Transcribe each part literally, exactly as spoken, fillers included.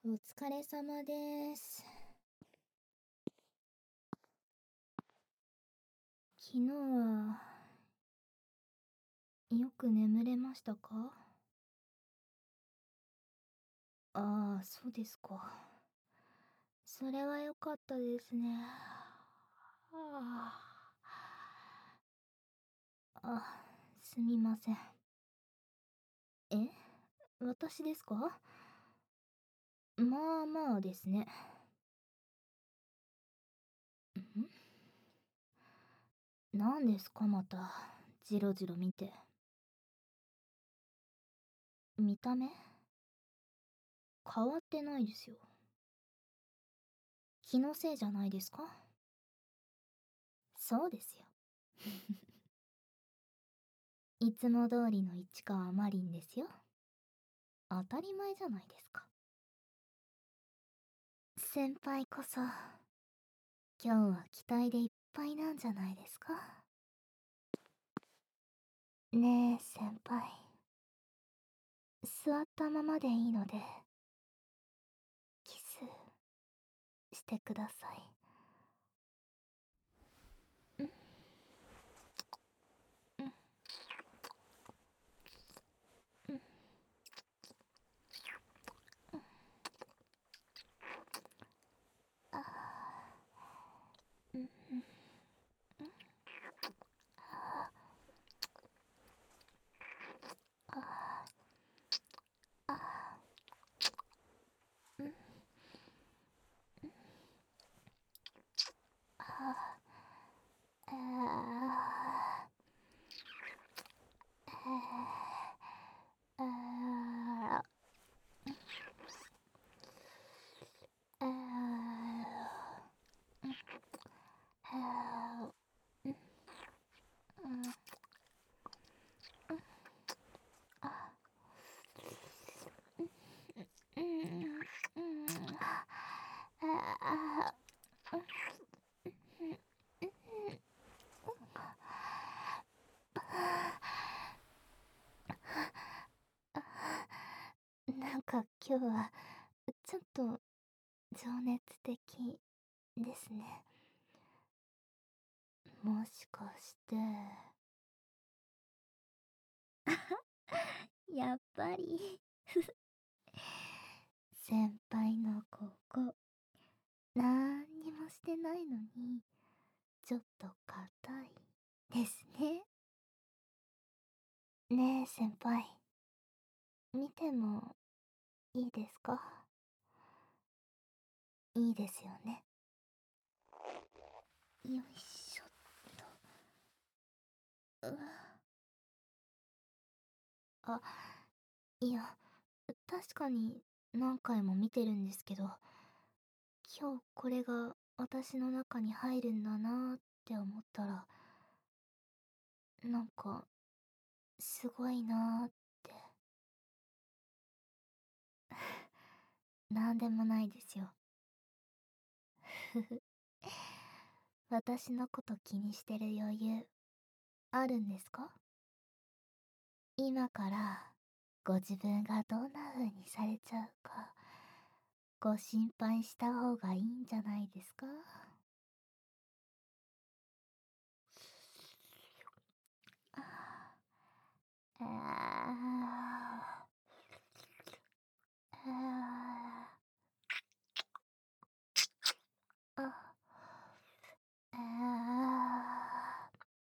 お疲れ様です。昨日は、よく眠れましたか？ああ、そうですか。それは良かったですね。ああ、あ、すみません。え、私ですか？まあまあですね。ん？何ですかまた、ジロジロ見て。見た目？変わってないですよ。気のせいじゃないですか？そうですよ。いつも通りの市川マリンですよ。当たり前じゃないですか。先輩こそ、今日は期待でいっぱいなんじゃないですか？ねえ先輩、座ったままでいいので、キスしてください。うんうんうんうん。あーうんうんうんあーあーうんあーあーあーあーあーうんあうんうんあなんか今日はちょっと情熱的ですね。もしかしてやっぱり先輩のここなんにもしてないのにちょっと硬いですね。ねえ先輩、見てもいいですか？いいですよね。よいしょっと。うわあ、いや、確かに何回も見てるんですけど、今日これが私の中に入るんだなーって思ったら、なんか、すごいなーって。なんでもないですよ。ふふ。私のこと気にしてる余裕、あるんですか？今から、ご自分がどんな風にされちゃうか、ご心配した方がいいんじゃないですか？あああああ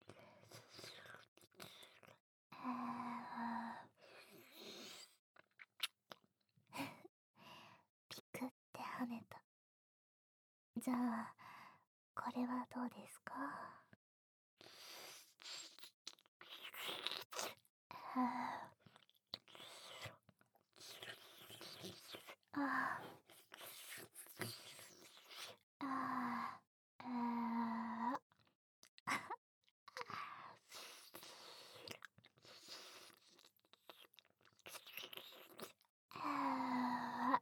あピクって跳ねた。じゃあ、これはどうですか？あああああ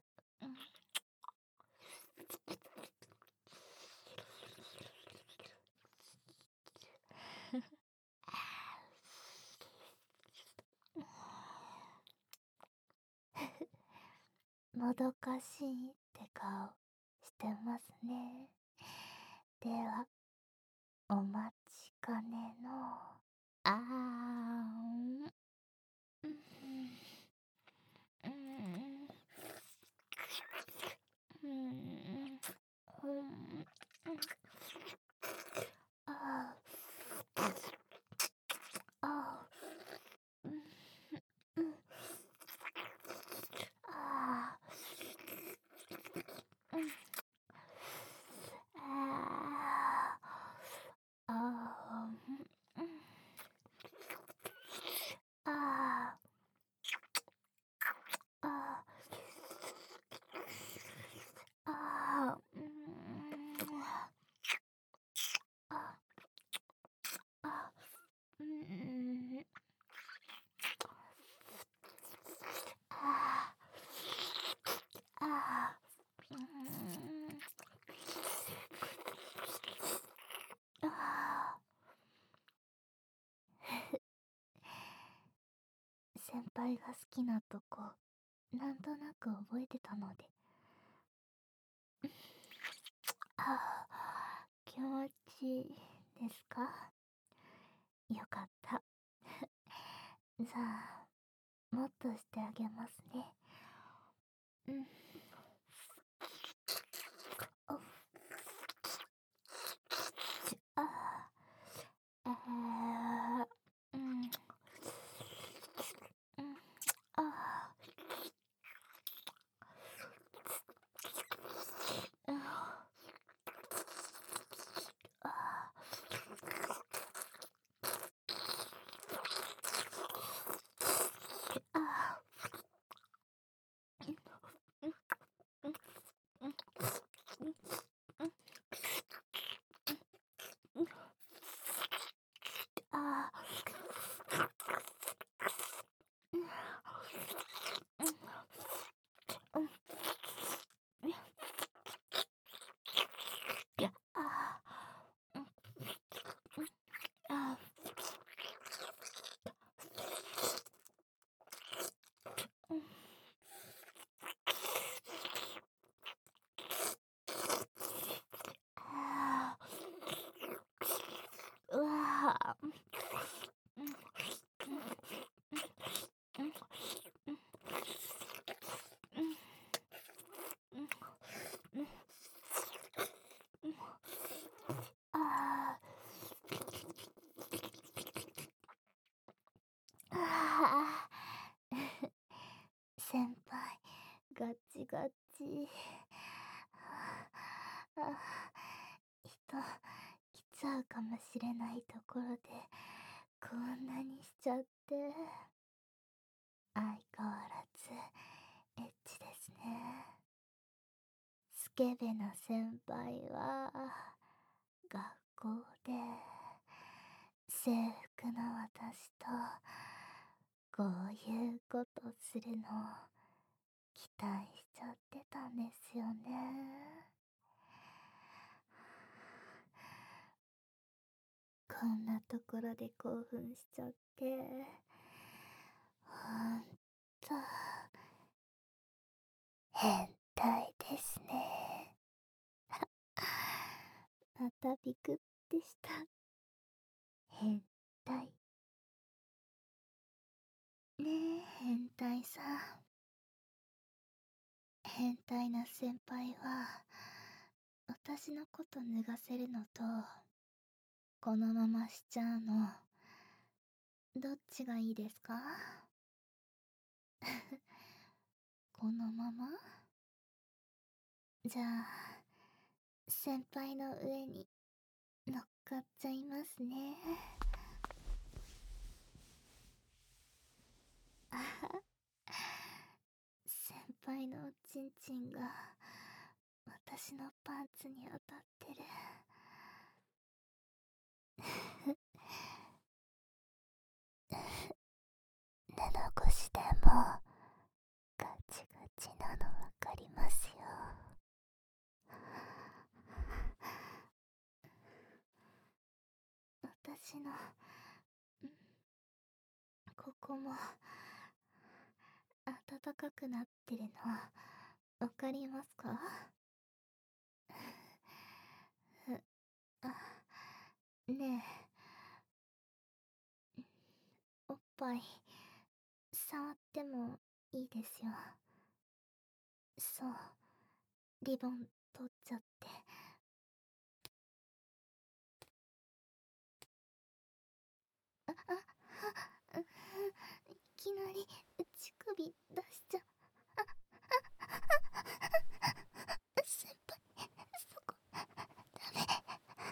もどかしいって顔してますね。では、お待ちかねの。あーん。うん。うん。うん。うん。ああ。ああ。うん。うん。ああ。うん。ああ。ああ。うん。ああ。ああ。ああ。うん。ああ。うん。ああ。ああ。うん。ああ。先輩が好きなとこ、なんとなく覚えてたので。ああ、気持ちいいですか？よかった。じゃあ、もっとしてあげますね。うん。おっ。ああ。ああ。うん。うん。ああ。ああ。ああ。うん。うん。うん。うん。うん。うん。ああ。うん。うん。うん。うん。ああ。うん。うん。ああ。うん。ああ。うわあ。うん。うん。うん。うん。うん。うん。うん。うん。うん。うん。ああ。ああ。先輩、ガチガチ。ああ、人、来ちゃうかもしれないところで、こんなにしちゃって。相変わらず、エッチですね。スケベな先輩は、学校で、制服の私と、こういうことするの、期待しちゃってたんですよね。こんなところで興奮しちゃって、ほんと、変態ですね。またビクってした。変態。ねえ、変態さん。変態な先輩は、私のこと脱がせるのと、このまましちゃうの、どっちがいいですか？このまま？じゃあ、先輩の上に乗っかっちゃいますね。あは。先輩のおちんちんが私のパンツに当たってる。布越しでもガチガチなのわかりますよ。私の、ここも暖かくなってるのわかりますか？ふあ、ねえ、おっぱい触ってもいいですよ。そう、リボン取っちゃって。あああういきなり乳首出しちゃ。先輩、そこダメ。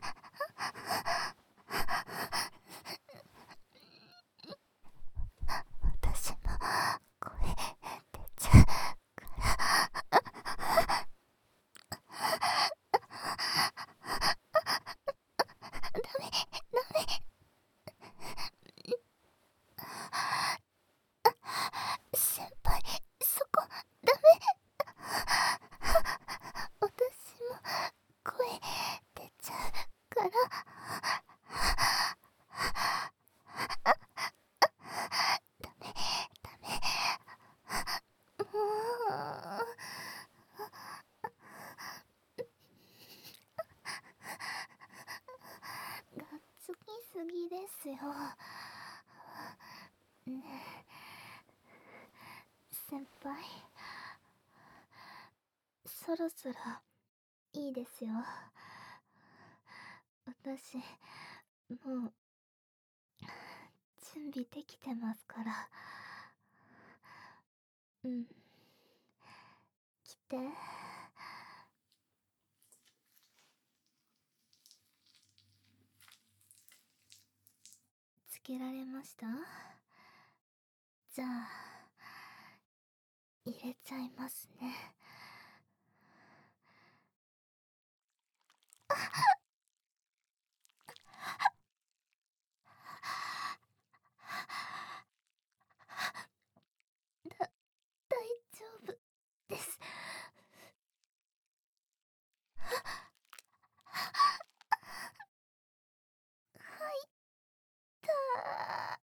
私も声出ちゃうからダメダメ。先輩、そこダメ。私も声出ちゃうからダメダメ。もうがっつきすぎですよ。ねえ、先輩、そろそろいいですよ。私もう準備できてますから。うん、来て。つけられました？じゃあ入れちゃいますね。だ大丈夫です。入ったー。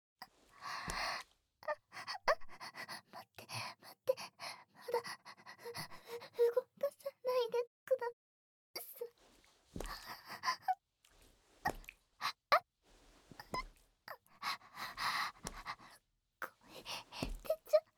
待って待って、まだ動かさないでください。声出ちゃ。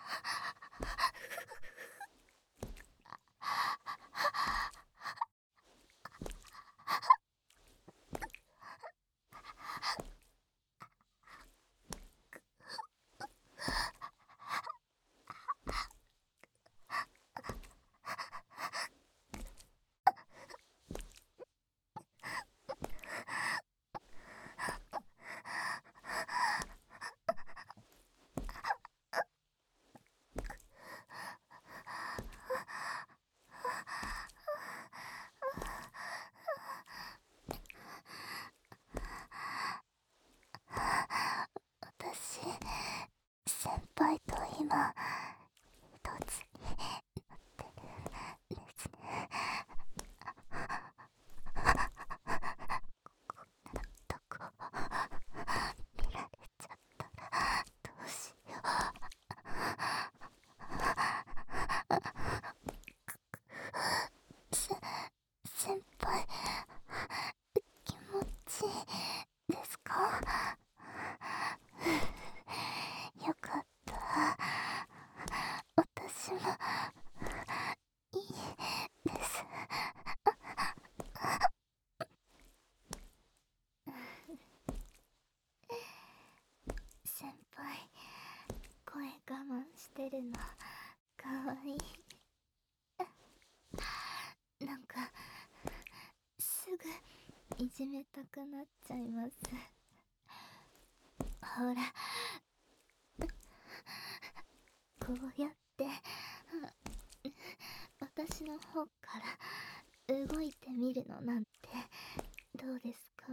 私、先輩と今一つになってるんですね。こんなとこ見られちゃったらどうしよう。せ先輩、気持ちいいですか？よかった。私もいいです。先輩、声我慢してるのかわいい。なんかすぐいじめたくなっちゃいます。ほら、こうやって私の方から動いてみるのなんてどうですか？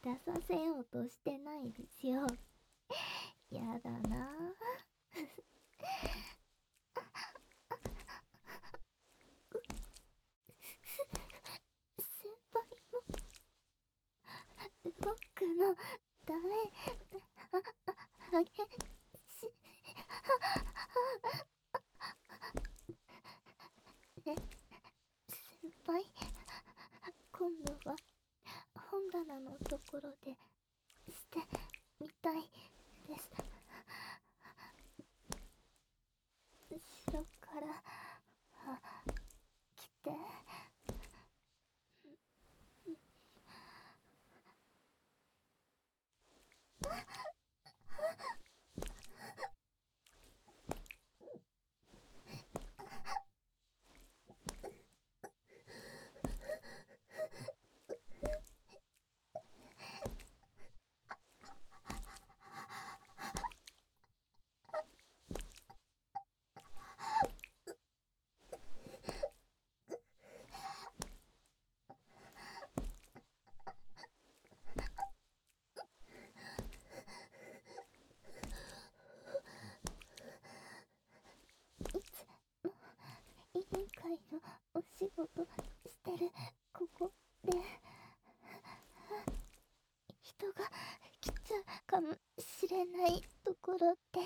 出させようとしてないですよ。やだな。先輩も僕のダメあげしね、先輩、今度は本棚のところでしてみたいです。後ろから来て。委員会のお仕事してるここで人が来ちゃうかもしれないところで、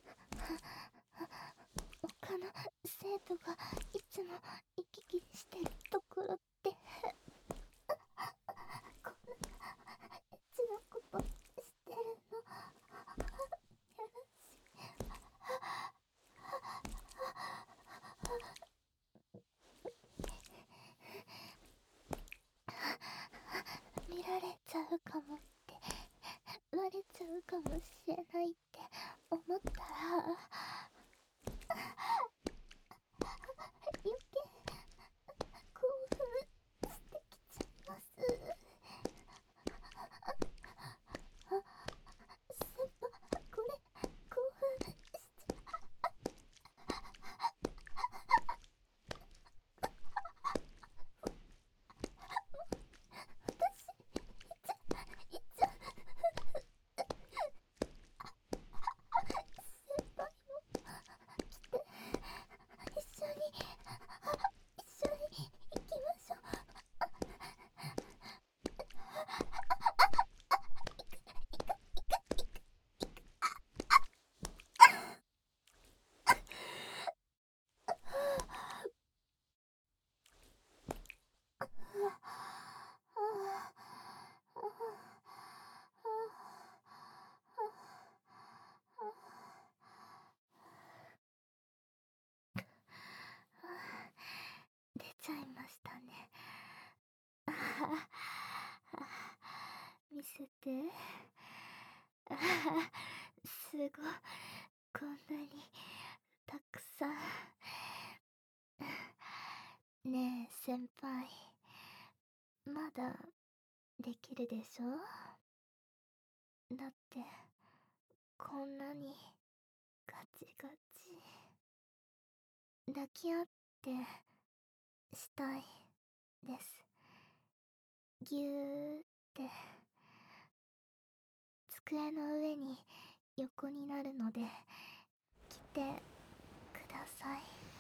他の生徒がいつも行き来してるところで、こんなエッチなことしてるのやらしい。見られちゃうかもってバレちゃうかもしれないって思ったら余計興奮してきちゃいます。先輩、これ興奮しちゃ私いっちゃいっちゃ先輩も来て一緒に一緒に行きましょう。出ちゃいましたね。あはは見せて。あはすごい、こんなにたくさん。ねえ先輩、まだできるでしょ。だってこんなにガチガチ抱き合ってしたいです。ぎゅーって机の上に横になるので来てください。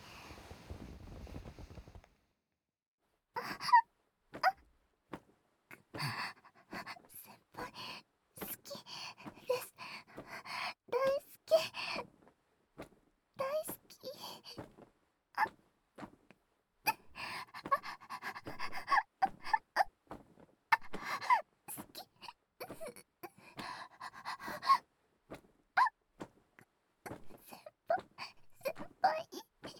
先輩好きです。大好き大好き。好き先輩先輩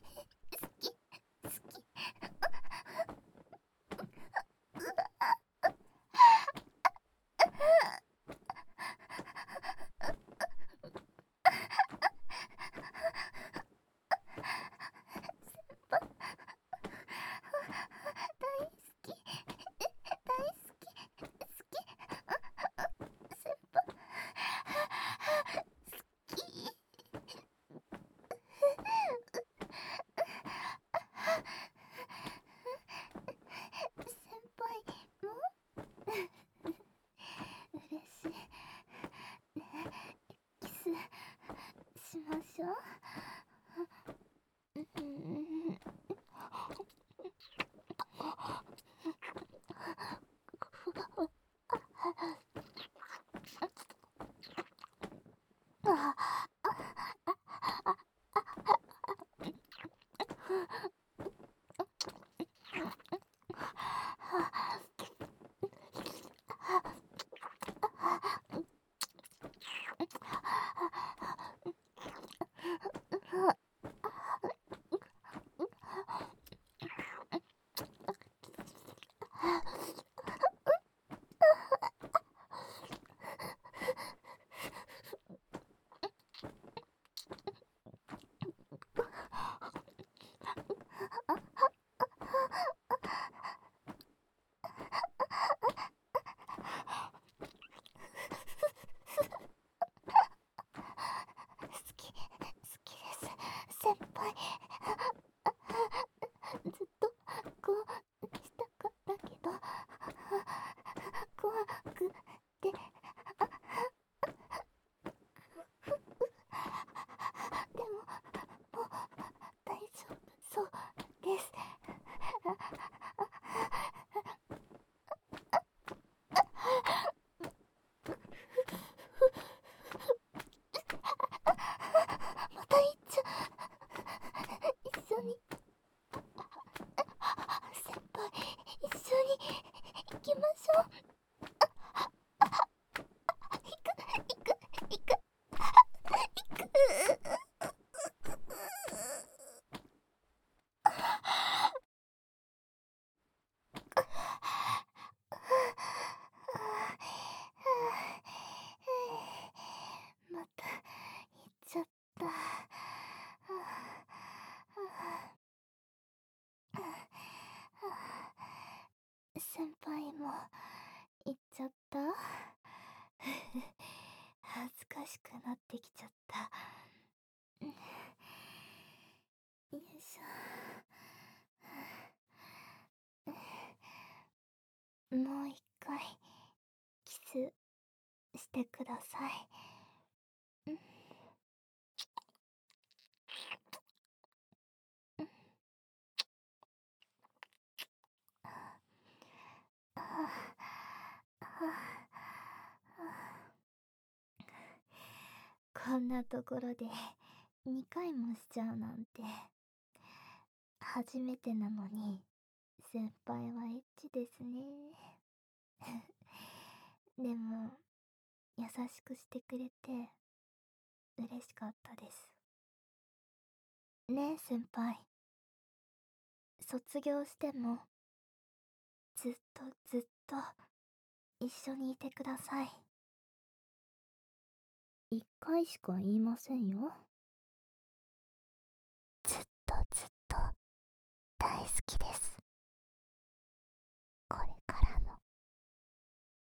しね、キスしましょう。うん。あ好き、好きです、先輩。ずっとこうしたかったけど、怖くて。でも、もう大丈夫そうです。また行っちゃ一緒に、先輩、一緒に行きましょう。行く、行く、行く、行く。また行っちゃった。先輩も行っちゃった。恥ずかしくなってきちゃった。よいしょ。もう一回キスしてください。こんなところでにかいもしちゃうなんて。初めてなのに先輩はエッチですね。でも優しくしてくれて嬉しかったです。ねえ先輩、卒業してもずっとずっと一緒にいてください。一回しか言いませんよ。